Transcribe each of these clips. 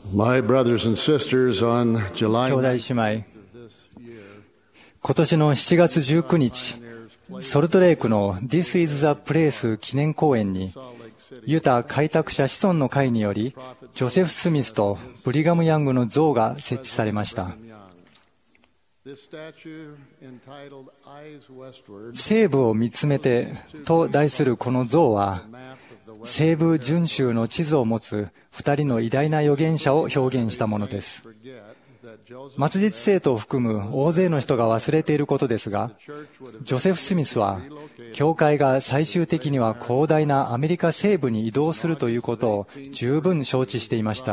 My brothers and sisters, on 兄 July 弟 9th 姉妹、今年の7月19日、ソルトレイクの This is the Place 記念公園に、ユタ開拓者子孫の会により、ジョセフ・スミスとブリガム・ヤングの像が設置されました。西部を見つめてと題するこの像は、西部準州の地図を持つ2人の偉大な預言者を表現したものです。末日生徒を含む大勢の人が忘れていることですが、ジョセフ・スミスは、教会が最終的には広大なアメリカ西部に移動するということを十分承知していました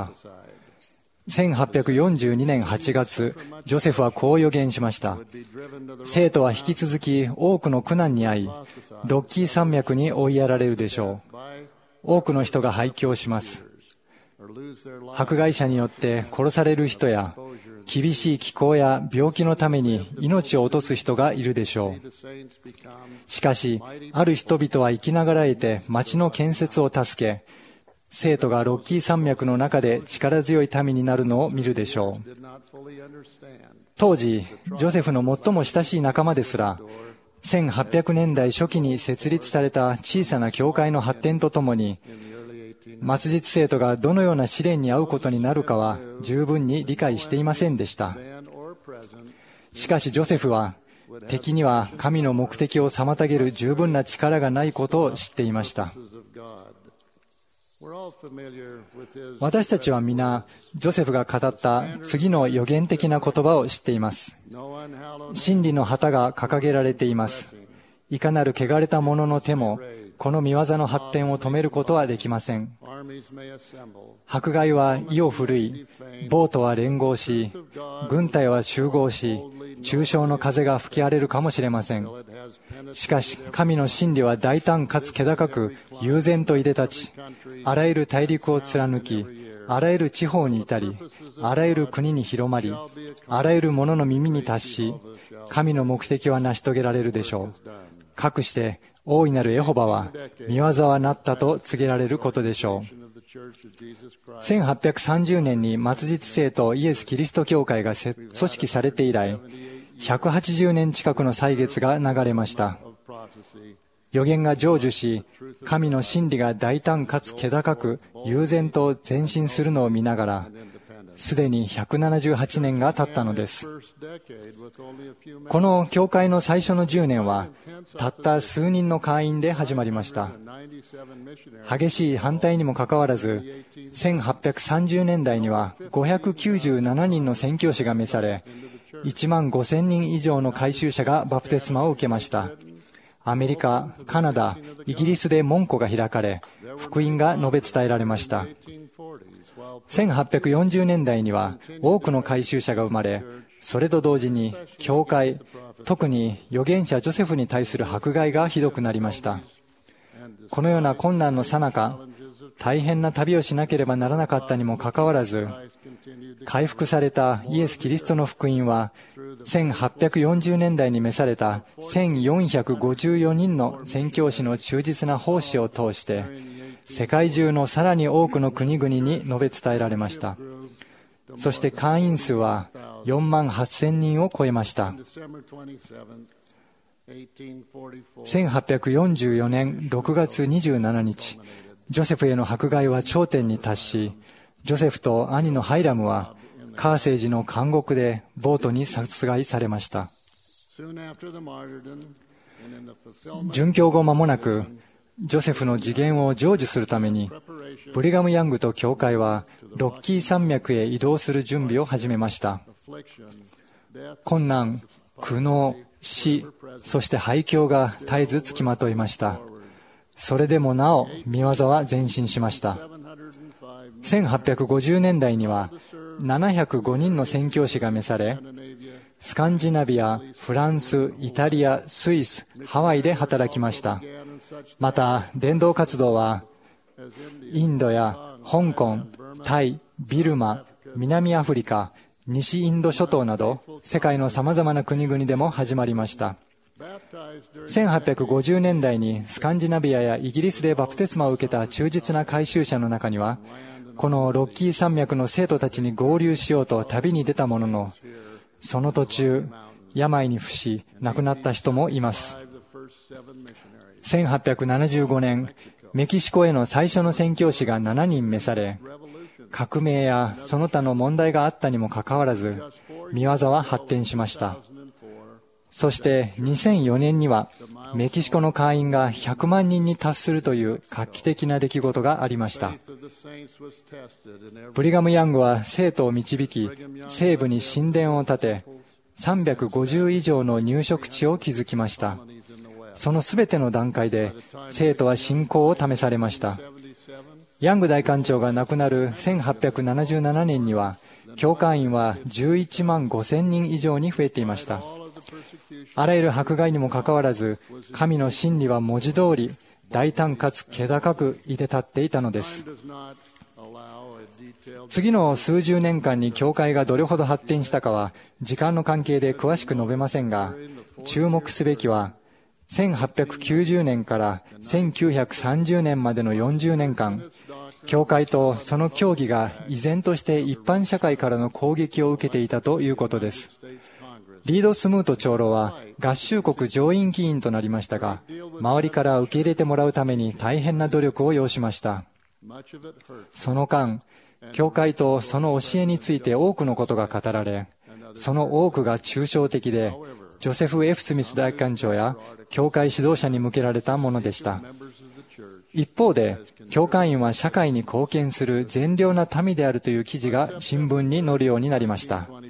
。1842年8月、ジョセフはこう予言しました。生徒は引き続き多くの苦難に遭い、ロッキー山脈に追いやられるでしょう。多くの人が廃墟します。迫害者によって殺される人や、厳しい気候や病気のために命を落とす人がいるでしょう。しかし、ある人々は生きながらえて町の建設を助け、生徒がロッキー山脈の中で力強い民になるのを見るでしょう。当時、ジョセフの最も親しい仲間ですら、1800年代初期に設立された小さな教会の発展とともに、末日生徒がどのような試練に遭うことになるかは十分に理解していませんでした。しかしジョセフは、敵には神の目的を妨げる十分な力がないことを知っていました。私たちは皆、ジョセフが語った次の予言的な言葉を知っています。真理の旗が掲げられています。いかなる汚れた者の手も、この見業の発展を止めることはできません。迫害は意を奮い、暴徒は連合し、軍隊は集合し、中傷の風が吹き荒れるかもしれません。しかし、神の真理は大胆かつ気高く、悠然といで立ち、あらゆる大陸を貫き、あらゆる地方に至り、あらゆる国に広まり、あらゆる者の耳に達し、神の目的は成し遂げられるでしょう。かくして、大いなるエホバは、御業はなったと告げられることでしょう。1830年に末日生徒イエス・キリスト教会が組織されて以来、180年近くの歳月が流れました。預言が成就し、神の真理が大胆かつ気高く悠然と前進するのを見ながら、すでに178年が経ったのです。この教会の最初の10年は、たった数人の会員で始まりました。激しい反対にもかかわらず、1830年代には597人の宣教師が召され、1万5000人以上の改宗者がバプテスマを受けました。アメリカ、カナダ、イギリスで門戸が開かれ、福音が述べ伝えられました。1840年代には多くの改宗者が生まれ、それと同時に教会、特に預言者ジョセフに対する迫害がひどくなりました。このような困難の最中、大変な旅をしなければならなかったにもかかわらず、回復されたイエス・キリストの福音は、1840年代に召された1454人の宣教師の忠実な奉仕を通して、世界中のさらに多くの国々に述べ伝えられました。そして会員数は4万8000人を超えました。1844年6月27日、ジョセフへの迫害は頂点に達し、ジョセフと兄のハイラムはカーセージの監獄で暴徒に殺害されました。殉教後間もなく、ジョセフの次元を成就するために、ブリガム・ヤングと教会はロッキー山脈へ移動する準備を始めました。困難、苦悩、死、そして廃墟が絶えずつきまといました。それでもなお、御業は前進しました。1850年代には705人の宣教師が召され、スカンジナビア、フランス、イタリア、スイス、ハワイで働きました。また、伝道活動は、インドや香港、タイ、ビルマ、南アフリカ、西インド諸島など、世界のさまざまな国々でも始まりました。1850年代にスカンジナビアやイギリスでバプテスマを受けた忠実な改宗者の中には、 このロッキー山脈の生徒たちに合流しようと旅に出たものの、その途中、病に伏し亡くなった人もいます。1875年、メキシコへの最初の宣教師が7人召され、革命やその他の問題があったにもかかわらず、御業は発展しました。そして2004年には、メキシコの会員が100万人に達するという画期的な出来事がありました。ブリガム・ヤングは生徒を導き、西部に神殿を建て、350以上の入植地を築きました。そのすべての段階で、生徒は信仰を試されました。ヤング大官長が亡くなる1877年には、教会員は11万5千人以上に増えていました。あらゆる迫害にもかかわらず、神の真理は文字通り、大胆かつ気高くいて立っていたのです。次の数十年間に教会がどれほど発展したかは、時間の関係で詳しく述べませんが、注目すべきは、1890年から1930年までの40年間、教会とその教義が依然として一般社会からの攻撃を受けていたということです。リード・スムート長老は合衆国上院議員となりましたが、周りから受け入れてもらうために大変な努力を要しました。その間、教会とその教えについて多くのことが語られ、その多くが抽象的で、ジョセフ・F. スミス大官長や教会指導者に向けられたものでした。一方で、教会員は社会に貢献する善良な民であるという記事が新聞に載るようになりました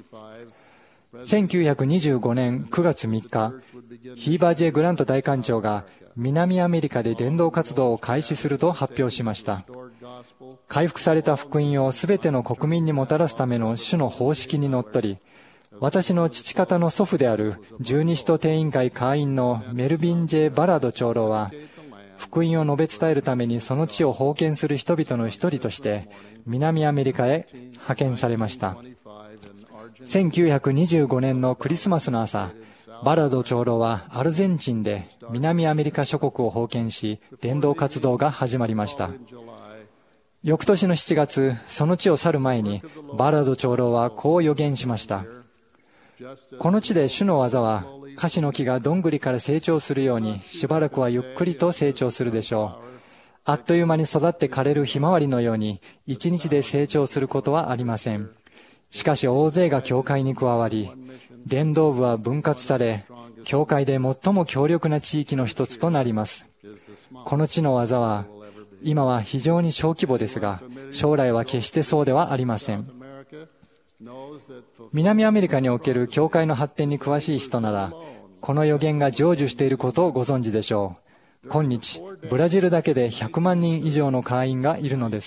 。1925年9月3日、ヒーバー・ジェ・グラント大官長が南アメリカで伝道活動を開始すると発表しました。回復された福音をすべての国民にもたらすための主の方式にのっとり、私の父方の祖父である十二使徒定員会会員のメルビン・ジェ・バラード長老は、福音を述べ伝えるためにその地を封建する人々の一人として南アメリカへ派遣されました。1925年のクリスマスの朝、バラード長老はアルゼンチンで南アメリカ諸国を封建し、伝道活動が始まりました。翌年の7月、その地を去る前にバラード長老はこう予言しました。この地で主の技は、カシの木がどんぐりから成長するようにしばらくはゆっくりと成長するでしょう。あっという間に育って枯れるひまわりのように一日で成長することはありません。しかし大勢が教会に加わり、伝道部は分割され、教会で最も強力な地域の一つとなります。この地の技は、今は非常に小規模ですが、将来は決してそうではありません。南アメリカにおける教会の発展に詳しい人なら、この予言が成就していることをご存知でしょう。今日、ブラジルだけで100万人以上の会員がいるのです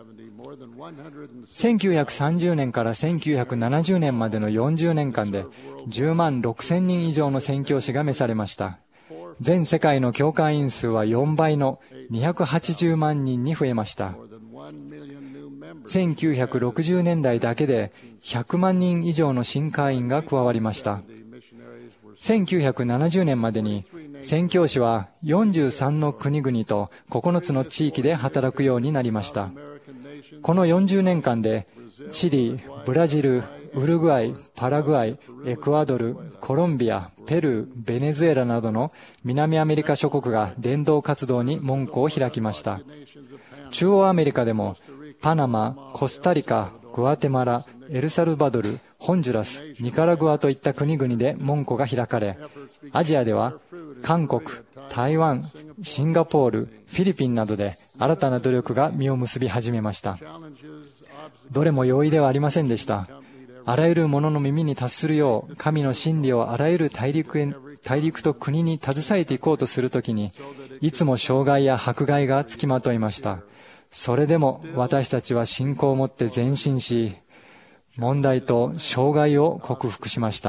。1930年から1970年までの40年間で10万6千人以上の宣教師が召されました。全世界の教会員数は4倍の280万人に増えました。1960年代だけで100万人以上の新会員が加わりました。1970年までに宣教師は43の国々と9つの地域で働くようになりました。この40年間でチリ、ブラジル、ウルグアイ、パラグアイ、エクアドル、コロンビア、ペルー、ベネズエラなどの南アメリカ諸国が伝道活動に門戸を開きました。中央アメリカでもパナマ、コスタリカ、グアテマラ、エルサルバドル、ホンジュラス、ニカラグアといった国々で門戸が開かれ、アジアでは韓国、台湾、シンガポール、フィリピンなどで新たな努力が実を結び始めました。どれも容易ではありませんでした。あらゆる者の耳に達するよう、神の真理をあらゆる大陸と国に携えていこうとするときに、いつも障害や迫害がつきまといました。それでも私たちは信仰を持って前進し、問題と障害を克服しました。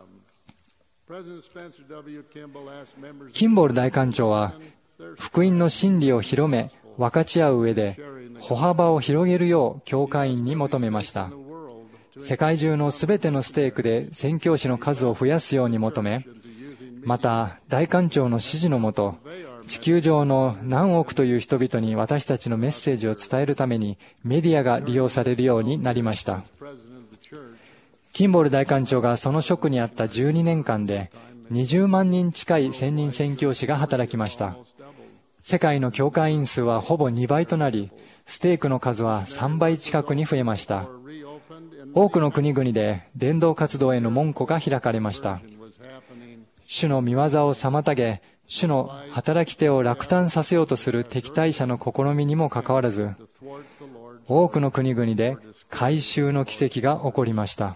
キンボール大官長は、福音の真理を広め、分かち合う上で、歩幅を広げるよう教会員に求めました。世界中のすべてのステークで宣教師の数を増やすように求め、また大官長の指示のもと、 地球上の何億という人々に私たちのメッセージを伝えるためにメディアが利用されるようになりました。キンボール大官長がその職にあった12年間で20万人近い専任宣教師が働きました。世界の教会員数はほぼ2倍となり、ステークの数は3倍近くに増えました。多くの国々で伝道活動への門戸が開かれました。主の御業を妨げ、主の働き手を落胆させようとする敵対者の試みにもかかわらず、多くの国々で改宗の奇跡が起こりました。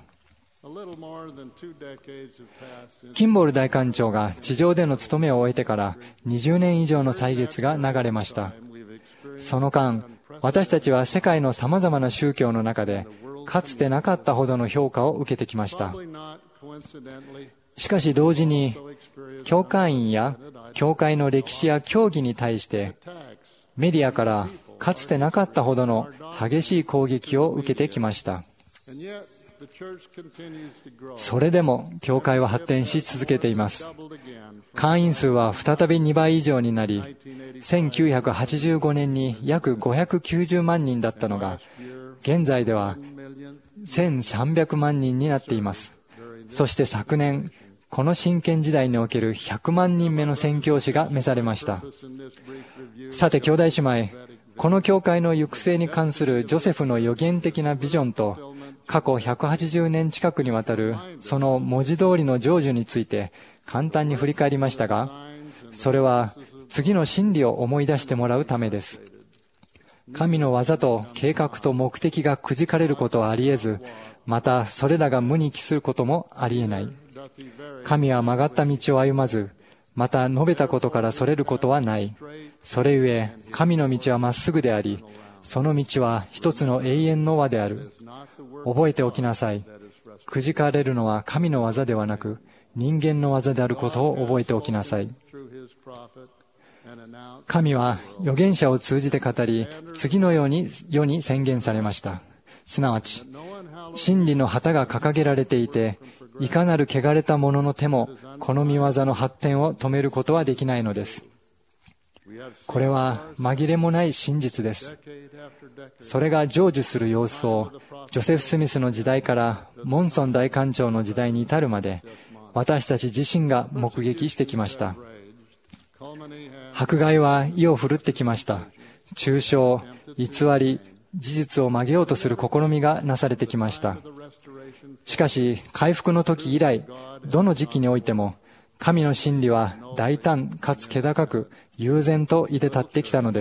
キンボール大官長が地上での務めを終えてから20年以上の歳月が流れました。その間、私たちは世界のさまざまな宗教の中でかつてなかったほどの評価を受けてきました。しかし同時に、教会員や教会の歴史や教義に対してメディアからかつてなかったほどの激しい攻撃を受けてきました。それでも教会は発展し続けています。会員数は再び2倍以上になり、1985年に約590万人だったのが、現在では1300万人になっています。そして昨年、この真剣時代における100万人目の宣教師が召されました。さて兄弟姉妹、この教会の行く末に関するジョセフの予言的なビジョンと、過去180年近くにわたるその文字通りの成就について簡単に振り返りましたが、それは次の真理を思い出してもらうためです。神の技と計画と目的がくじかれることはあり得ず、またそれらが無に帰することもあり得ない。神は曲がった道を歩まず、また述べたことからそれることはない。それゆえ神の道はまっすぐであり、その道は一つの永遠の輪である。覚えておきなさい。くじかれるのは神の技ではなく、人間の技であることを覚えておきなさい。神は預言者を通じて語り、次のように世に宣言されました。すなわち、真理の旗が掲げられていて、いかなる汚れた者の手もこの御業の発展を止めることはできないのです。これは紛れもない真実です。それが成就する様子をジョセフ・スミスの時代からモンソン大官長の時代に至るまで、私たち自身が目撃してきました。迫害は意を振るってきました。中傷、偽り、事実を曲げようとする試みがなされてきました。しかし回復の時以来、どの時期においても神の真理は大胆かつ気高く悠然といで立ってきたのです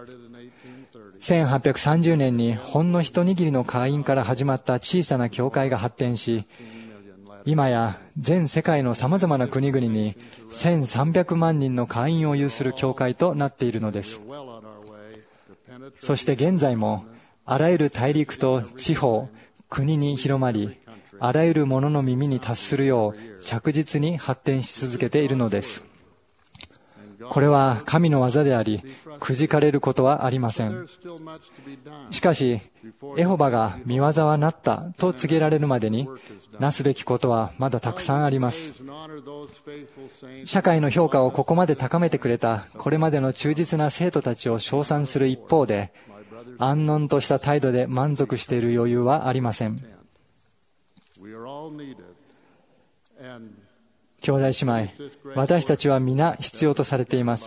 。1830年にほんの一握りの会員から始まった小さな教会が発展し、今や全世界のさまざまな国々に1300万人の会員を有する教会となっているのです。そして現在もあらゆる大陸と地方、国に広まり、あらゆる者の耳に達するよう着実に発展し続けているのです。これは神の技であり、くじかれることはありません。しかし、エホバが御業はなったと告げられるまでに、なすべきことはまだたくさんあります。社会の評価をここまで高めてくれたこれまでの忠実な生徒たちを称賛する一方で、安穏とした態度で満足している余裕はありません。兄弟姉妹、私たちは皆必要とされています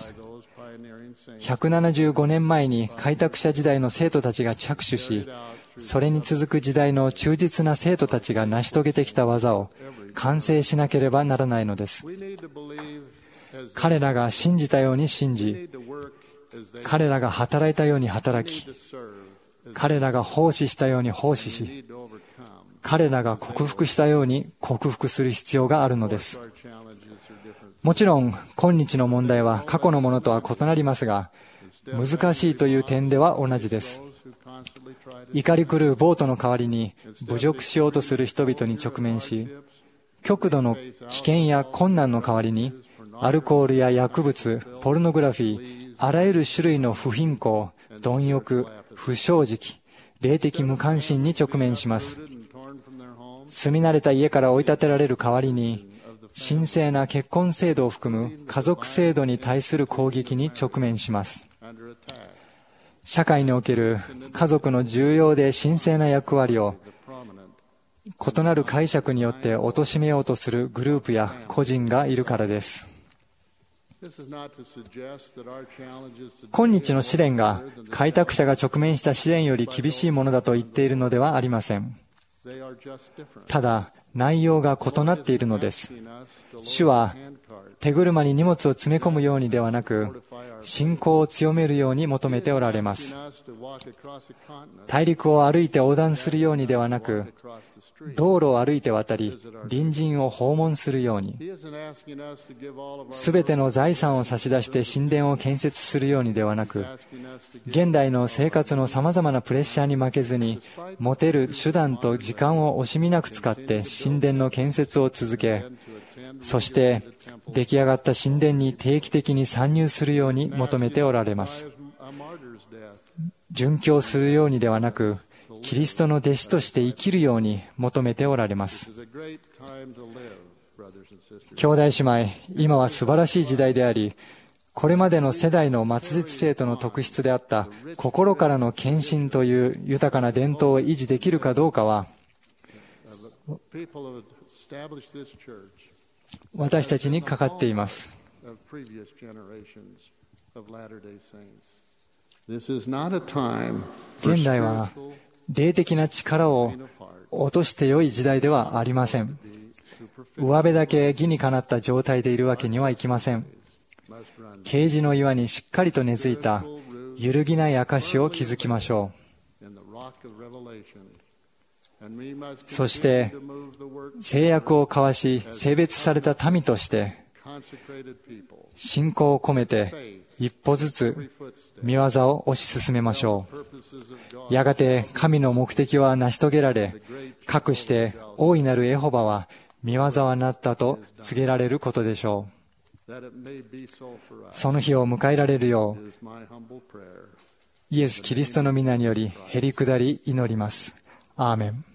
。175年前に開拓者時代の生徒たちが着手し、それに続く時代の忠実な生徒たちが成し遂げてきた技を完成しなければならないのです。彼らが信じたように信じ、彼らが働いたように働き、彼らが奉仕したように奉仕し、彼らが克服したように克服する必要があるのです。もちろん今日の問題は過去のものとは異なりますが、難しいという点では同じです。怒り狂う暴徒の代わりに侮辱しようとする人々に直面し、極度の危険や困難の代わりにアルコールや薬物、ポルノグラフィー、あらゆる種類の不貧困、貪欲、不正直、霊的無関心に直面します。住み慣れた家から追い立てられる代わりに、 神聖な結婚制度を含む家族制度に対する攻撃に直面します。社会における家族の重要で神聖な役割を異なる解釈によって貶めようとするグループや個人がいるからです。今日の試練が開拓者が直面した試練より厳しいものだと言っているのではありません。ただ、内容が異なっているのです。主は手車に荷物を詰め込むようにではなく、信仰を強めるように求めておられます。大陸を歩いて横断するようにではなく、道路を歩いて渡り、隣人を訪問するように、すべての財産を差し出して神殿を建設するようにではなく、現代の生活のさまざまなプレッシャーに負けずに、持てる手段と時間を惜しみなく使って神殿の建設を続け、そして出来上がった神殿に定期的に参入するように求めておられます。殉教するようにではなく、キリストの弟子として生きるように求めておられます。兄弟姉妹、今は素晴らしい時代であり、これまでの世代の末日生徒の特質であった心からの献身という豊かな伝統を維持できるかどうかは、私たちにかかっています。現代は霊的な力を落として良い時代ではありません。上辺だけ義にかなった状態でいるわけにはいきません。啓示の岩にしっかりと根付いた揺るぎない証を築きましょう。そして誓約を交わし、性別された民として信仰を込めて一歩ずつ御業を推し進めましょう。やがて神の目的は成し遂げられ、かくして大いなるエホバは御業はなったと告げられることでしょう。その日を迎えられるよう、イエス・キリストの皆によりへり下り祈ります。アーメン。